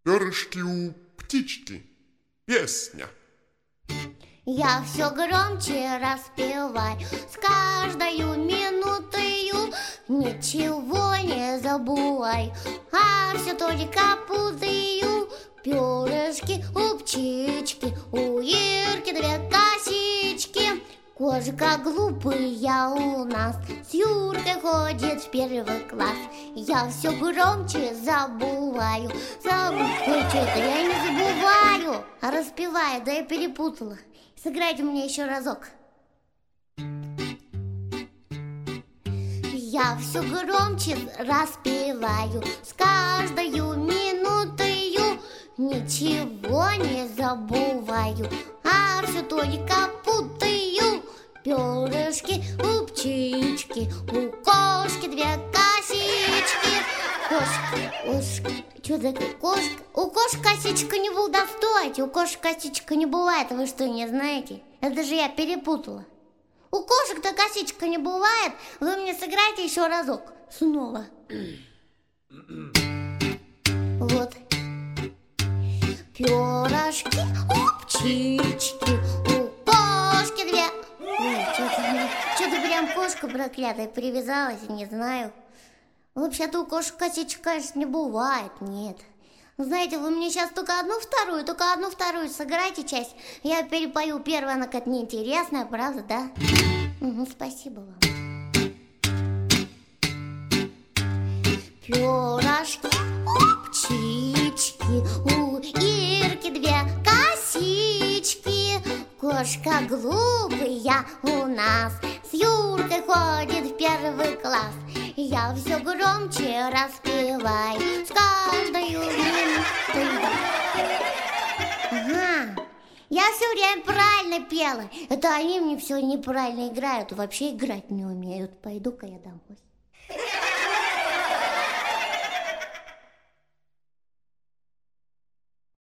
Перышки у птички. Песня. Я все громче распеваю, с каждою минутою ничего не забывай, а все только путаю. Перышки у птички, у Ирки две косички. Кошка глупая у нас с Юркой ходит в первый класс. Я все громче забываю. Ой, что-то я не забываю, а распеваю, да я перепутала. Сыграйте мне еще разок. Я все громче распеваю, с каждою минутою ничего не забываю, а все только путаю. Перышки у птички, у кошки две косички. Кошка, что такое? Кошка? У кошки косичка не была, стойте, у кошек косичка не бывает, вы что, не знаете? Это же я перепутала. У кошек-то косичка не бывает, вы мне сыграйте еще разок, снова. Вот. Перышки у птички, у кошки две. Что-то прям кошка проклятая привязалась, не знаю. Вообще-то у кошек косичек, конечно, не бывает, нет. Знаете, вы мне сейчас только одну вторую сыграйте часть. Я перепою первую, она как-то неинтересная, правда, да? Угу, спасибо вам. Перышки у птички, у Ирки две косички. Кошка глупая у нас с Юркой ходит в первый класс. Я все громче распеваю, с каждою минутой. Ага, я все время правильно пела. Это они мне все неправильно играют, вообще играть не умеют. Пойду-ка я домой.